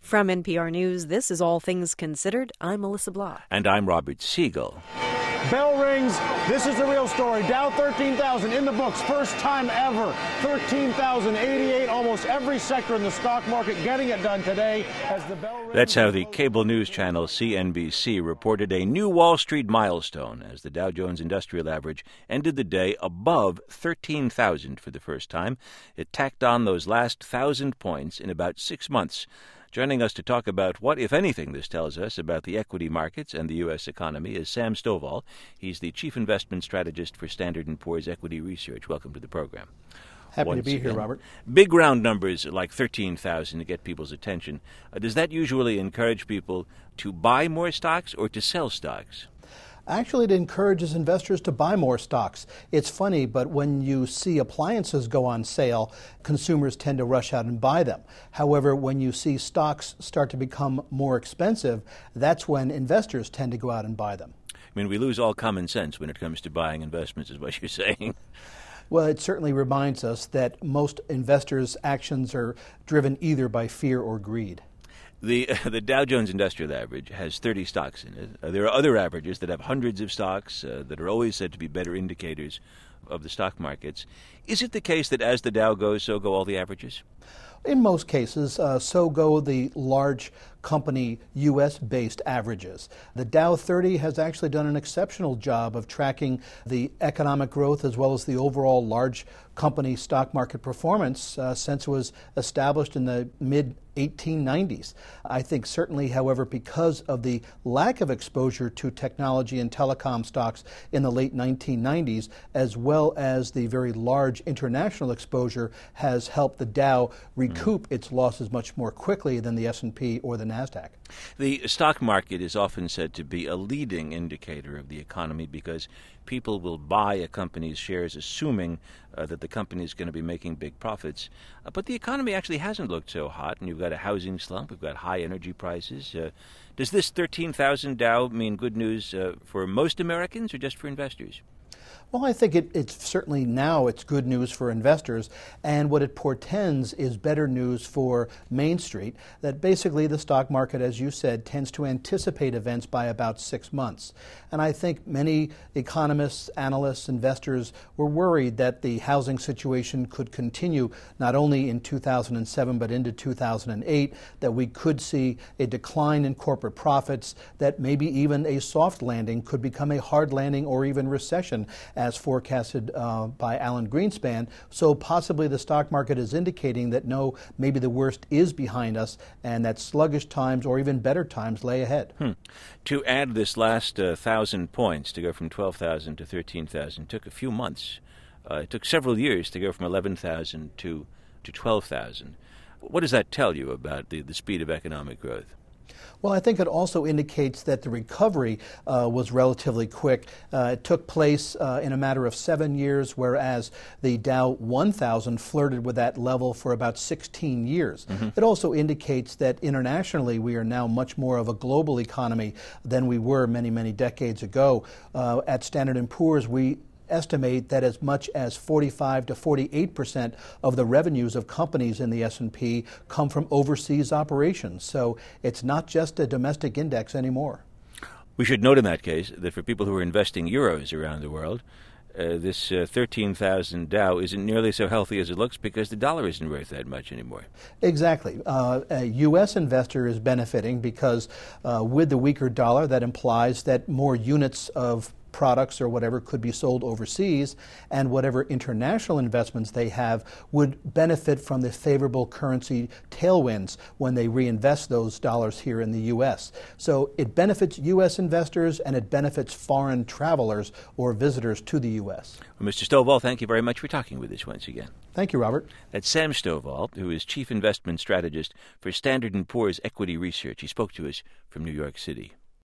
From NPR News, this is All Things Considered. I'm Melissa Blah. And I'm Robert Siegel. Bell rings. This is the real story. Dow 13,000 in the books. First time ever. 13,088. Almost every sector in the stock market getting it done today as the bell rings. That's how the cable news channel CNBC reported a new Wall Street milestone as the Dow Jones Industrial Average ended the day above 13,000 for the first time. It tacked on those last 1,000 points in about 6 months. Joining us to talk about what, if anything, this tells us about the equity markets and the U.S. economy is Sam Stovall. He's the Chief Investment Strategist for Standard & Poor's Equity Research. Welcome to the program. Happy to be here, Robert. Big round numbers like 13,000 to get people's attention. Does that usually encourage people to buy more stocks or to sell stocks? Actually, it encourages investors to buy more stocks. It's funny, but when you see appliances go on sale, consumers tend to rush out and buy them. However, when you see stocks start to become more expensive, that's when investors tend to go out and buy them. I mean, we lose all common sense when it comes to buying investments, is what you're saying. Well, it certainly reminds us that most investors' actions are driven either by fear or greed. The Dow Jones Industrial Average has 30 stocks in it. There are other averages that have hundreds of stocks that are always said to be better indicators of the stock markets. Is it the case that as the Dow goes, so go all the averages? In most cases, so go the large company U.S.-based averages. The Dow 30 has actually done an exceptional job of tracking the economic growth as well as the overall large company stock market performance since it was established in the mid-1890s. I think certainly, however, because of the lack of exposure to technology and telecom stocks in the late 1990s, as well as the very large international exposure, has helped the Dow recoup its losses much more quickly than the S&P or the NASDAQ. The stock market is often said to be a leading indicator of the economy because people will buy a company's shares assuming that the company is going to be making big profits. But the economy actually hasn't looked so hot, and you've got a housing slump, we've got high energy prices. Does this 13,000 Dow mean good news for most Americans or just for investors? Well, I think it's certainly now it's good news for investors, and what it portends is better news for Main Street, that basically the stock market, as you said, tends to anticipate events by about 6 months. And I think many economists, analysts, investors were worried that the housing situation could continue not only in 2007 but into 2008, that we could see a decline in corporate profits, that maybe even a soft landing could become a hard landing or even recession, as forecasted by Alan Greenspan. So possibly the stock market is indicating that no, maybe the worst is behind us and that sluggish times or even better times lay ahead. To add this last 1,000 points, to go from 12,000 to 13,000, took a few months. It took several years to go from 11,000 to 12,000. What does that tell you about the speed of economic growth? Well, I think it also indicates that the recovery was relatively quick. It took place in a matter of 7 years, whereas the Dow 1000 flirted with that level for about 16 years. It also indicates that internationally we are now much more of a global economy than we were many, many decades ago. At Standard & Poor's, we estimate that as much as 45 to 48% of the revenues of companies in the S&P come from overseas operations. So it's not just a domestic index anymore. We should note in that case that for people who are investing euros around the world, this 13,000 Dow isn't nearly so healthy as it looks because the dollar isn't worth that much anymore. Exactly. A U.S. investor is benefiting because with the weaker dollar, that implies that more units of products or whatever could be sold overseas, and whatever international investments they have would benefit from the favorable currency tailwinds when they reinvest those dollars here in the U.S. So it benefits U.S. investors and it benefits foreign travelers or visitors to the U.S. Well, Mr. Stovall, thank you very much for talking with us once again. Thank you, Robert. That's Sam Stovall, who is Chief Investment Strategist for Standard & Poor's Equity Research. He spoke to us from New York City.